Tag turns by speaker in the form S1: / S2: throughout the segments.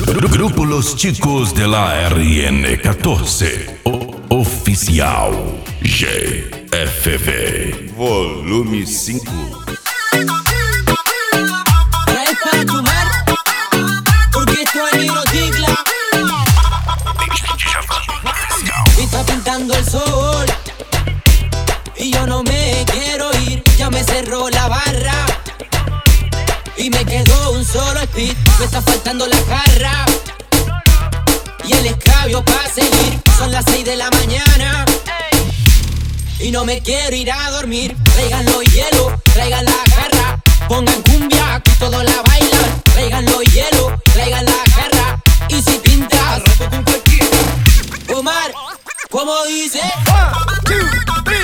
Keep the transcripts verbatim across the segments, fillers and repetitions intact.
S1: Grupo Los Chicos de la R N catorce. O oficial G F V. Volume cinco.
S2: Traes para tomar, porque esto es Niro Tigla. Y está pintando el sol, y yo no me quiero ir. Ya me cerró la barra, y me quedó un solo speed. Me está faltando la jarra y el escabio para seguir. Son las seis de la mañana y no me quiero ir a dormir. Traigan los hielos, traigan la jarra, pongan cumbia que todos la bailan. Traigan los hielos, traigan la jarra, y si pintas Omar, como dice one, two, three,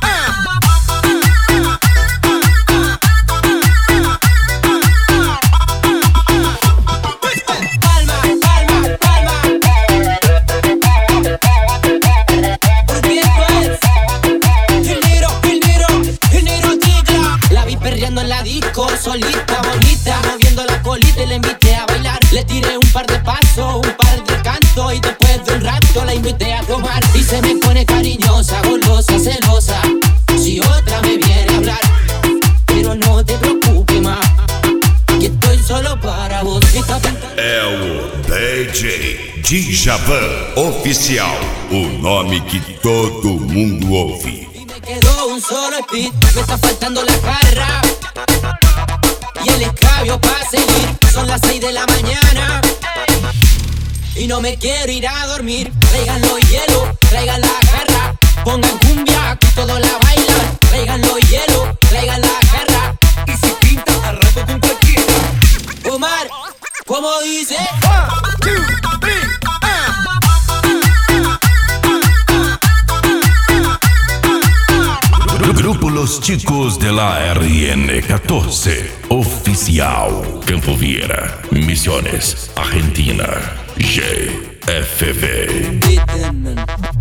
S2: en la disco, solita, bonita, moviendo la colita y la invité a bailar. Le tiré un par de pasos, un par de cantos, y después de un rato la invité a tomar. Y se me pone cariñosa, golosa, celosa, si otra me viene a hablar. Pero no te preocupes más, que estoy solo para vos.
S1: É o D J Djavan Oficial, o nome que todo mundo ouve.
S2: Quedó un solo speed, me está faltando la jarra y el escabio para seguir. Son las seis de la mañana y no me quiero ir a dormir. Traigan los hielos, traigan la jarra, pongan cumbia que todos la bailan. Traigan los hielos, traigan la jarra, y si pintas al rato con cualquiera. Omar, como dice one, two, three.
S1: Grupo Los Chicos de la R N catorce. Oficial Campo Viera, Misiones, Argentina. G F V.